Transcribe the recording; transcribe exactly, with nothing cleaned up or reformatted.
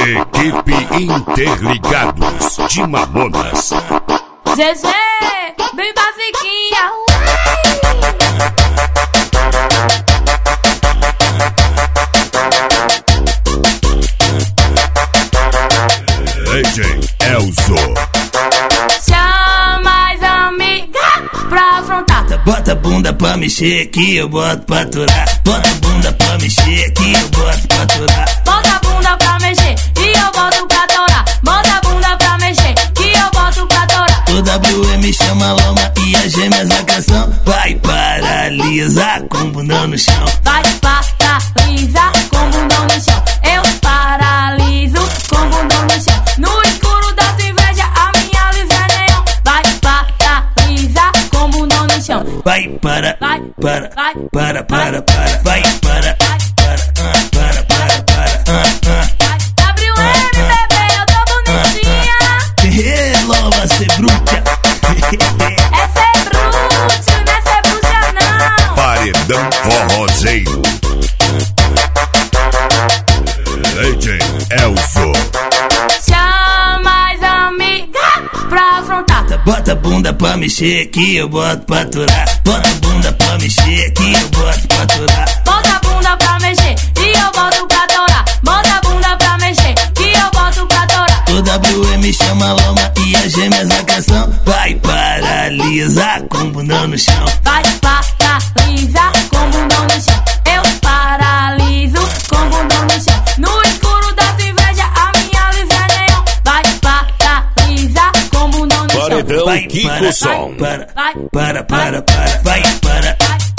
Equipe Interligados de Mamonas. G G, bem basiquinha. D J Elzo. Chama as amigas pra afrontar. Bota a bunda pra mexer que eu boto pra aturar. Bota a bunda pra mexer que eu boto pra aturar. Bota a bunda pra mexer e eu boto pra torar. Bota a bunda pra mexer que eu boto pra torar. O W M chama a lama e as gêmeas na canção. Vai paralisar com bundão no chão. Vai paralisar com bundão no chão. Eu paraliso com bundão no chão. No escuro da tua inveja a minha luz é neon. Vai paralisar com bundão no chão. Vai para, Vai, para, vai, para, para, para. Vai para, para, ah, para, para, para, ah, ah. W M, bebê, eu tô bonitinha. É, lova, cê bruta. Essa é bruto, não é cê bruxa não. Paredão Forrozeiro. D J Elzo. Chama as amigas pra afrontar. Bota a bunda pra mexer que eu boto pra aturar. Bota a bunda pra mexer que eu boto pra aturar. Bota a bunda pra mexer e eu boto pra torar. Bota a bunda pra mexer que eu boto pra torar. O W M chama a lama e as gêmeas na canção. Vai paralisar com bundão no chão. Vai paralisar com bundão no chão. Eu paraliso com bundão no chão. No escuro da tua inveja a minha luz é neon. Vai paralisar com bundão no chão. Paredão Vai Kiko para, Som. para, Vai, para, para, para, vai para.